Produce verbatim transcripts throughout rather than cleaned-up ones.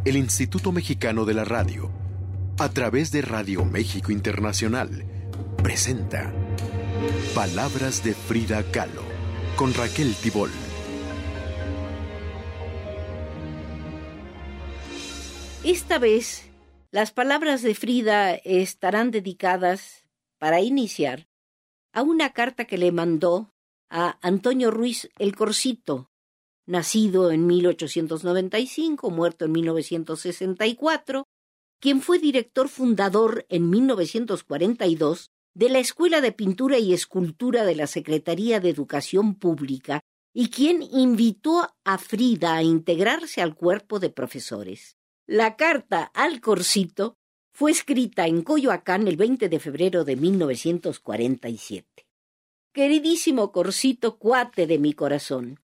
el Instituto Mexicano de la Radio, a través de Radio México Internacional, presenta Palabras de Frida Kahlo, con Raquel Tibol. Esta vez, las palabras de Frida estarán dedicadas, para iniciar, a una carta que le mandó a Antonio Ruiz el Corsito, nacido en mil ochocientos noventa y cinco, muerto en mil novecientos sesenta y cuatro, quien fue director fundador en mil novecientos cuarenta y dos de la Escuela de Pintura y Escultura de la Secretaría de Educación Pública y quien invitó a Frida a integrarse al cuerpo de profesores. La carta al Corsito fue escrita en Coyoacán el veinte de febrero de mil novecientos cuarenta y siete. Queridísimo Corsito, cuate de mi corazón.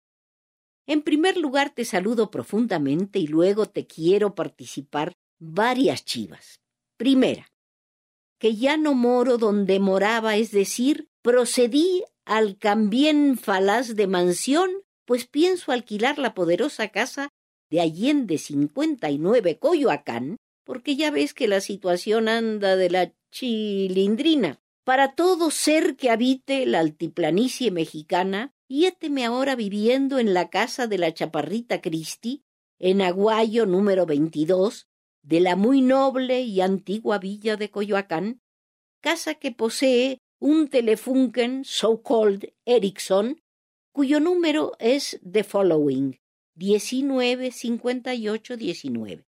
En primer lugar te saludo profundamente y luego te quiero participar varias chivas. Primera, que ya no moro donde moraba, es decir, procedí al cambien falaz de mansión, pues pienso alquilar la poderosa casa de Allende cincuenta y nueve Coyoacán, porque ya ves que la situación anda de la chilindrina. Para todo ser que habite la altiplanicie mexicana, y héteme ahora viviendo en la casa de la Chaparrita Cristi, en Aguayo número veintidós, de la muy noble y antigua villa de Coyoacán, casa que posee un Telefunken so-called Ericsson, cuyo número es the following, diecinueve cincuenta y ocho diecinueve.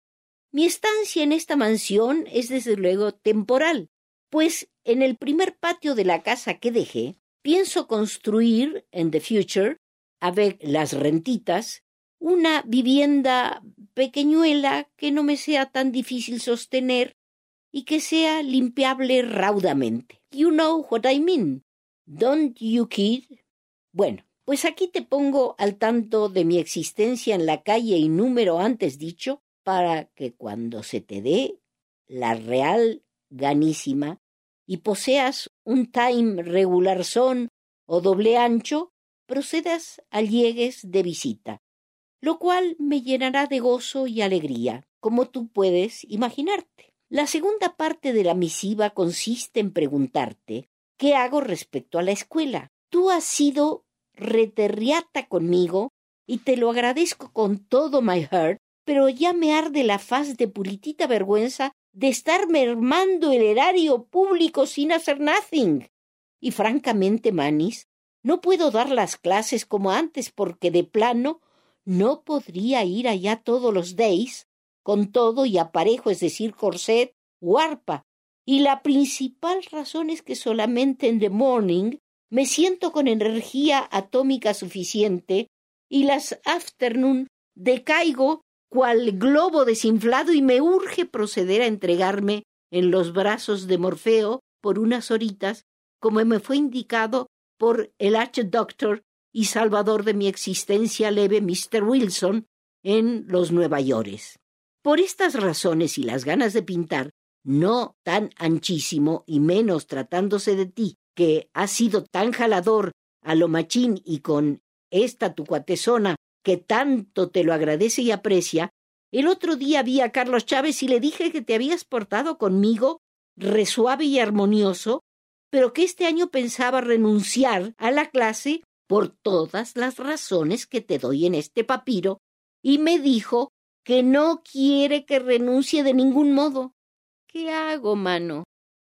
Mi estancia en esta mansión es desde luego temporal, pues en el primer patio de la casa que dejé, pienso construir, en the future, a ver las rentitas, una vivienda pequeñuela que no me sea tan difícil sostener y que sea limpiable raudamente. You know what I mean, don't you, kid? Bueno, pues aquí te pongo al tanto de mi existencia en la calle y número antes dicho, para que cuando se te dé la real ganísima y poseas un time regular son o doble ancho, procedas al llegues de visita, lo cual me llenará de gozo y alegría, como tú puedes imaginarte. La segunda parte de la misiva consiste en preguntarte qué hago respecto a la escuela. Tú has sido reterriata conmigo y te lo agradezco con todo my heart, pero ya me arde la faz de puritita vergüenza de estar mermando el erario público sin hacer nothing. Y francamente, manis, no puedo dar las clases como antes porque de plano no podría ir allá todos los days, con todo y aparejo, es decir, corset o arpa. Y la principal razón es que solamente en the morning me siento con energía atómica suficiente y las afternoon decaigo cual globo desinflado y me urge proceder a entregarme en los brazos de Morfeo por unas horitas, como me fue indicado por el H-Doctor y salvador de mi existencia leve mister Wilson en los Nueva Yorkes. Por estas razones y las ganas de pintar, no tan anchísimo y menos tratándose de ti, que has sido tan jalador a lo machín y con esta tu cuatezona que tanto te lo agradece y aprecia, el otro día vi a Carlos Chávez y le dije que te habías portado conmigo resuave y armonioso, pero que este año pensaba renunciar a la clase por todas las razones que te doy en este papiro, y me dijo que no quiere que renuncie de ningún modo. ¿Qué hago, mano?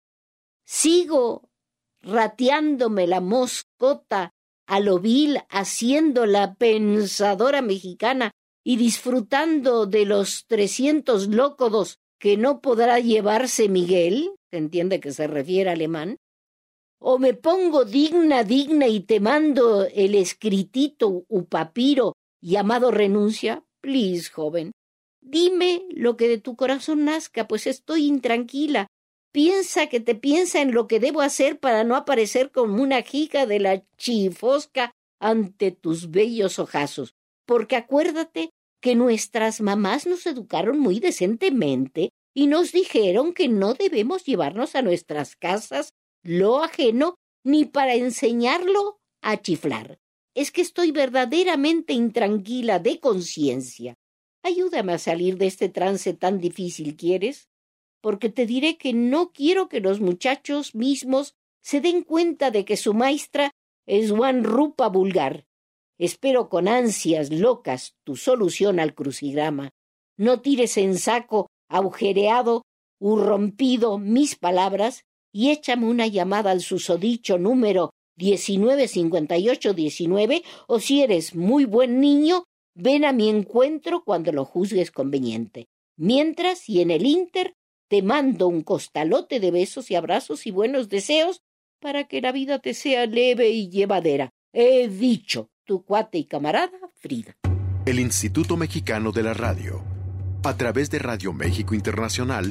Sigo rateándome la moscota a lo vil, haciendo la pensadora mexicana y disfrutando de los trescientos lócodos que no podrá llevarse Miguel, ¿se entiende que se refiere alemán? O me pongo digna, digna y te mando el escritito u papiro llamado renuncia. Please, joven, dime lo que de tu corazón nazca, pues estoy intranquila. Piensa que te piensa en lo que debo hacer para no aparecer como una jica de la chifosca ante tus bellos ojazos, porque acuérdate que nuestras mamás nos educaron muy decentemente y nos dijeron que no debemos llevarnos a nuestras casas lo ajeno ni para enseñarlo a chiflar. Es que estoy verdaderamente intranquila de conciencia. Ayúdame a salir de este trance tan difícil, ¿quieres? Porque te diré que no quiero que los muchachos mismos se den cuenta de que su maestra es Juan Rupa vulgar. Espero con ansias locas tu solución al crucigrama. No tires en saco agujereado u rompido mis palabras y échame una llamada al susodicho número diecinueve cincuenta y ocho diecinueve, o si eres muy buen niño, ven a mi encuentro cuando lo juzgues conveniente. Mientras y en el ínter te mando un costalote de besos y abrazos y buenos deseos para que la vida te sea leve y llevadera. He dicho, tu cuate y camarada Frida. El Instituto Mexicano de la Radio, a través de Radio México Internacional,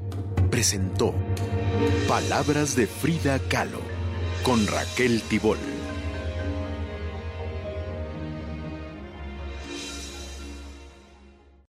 presentó Palabras de Frida Kahlo con Raquel Tibol.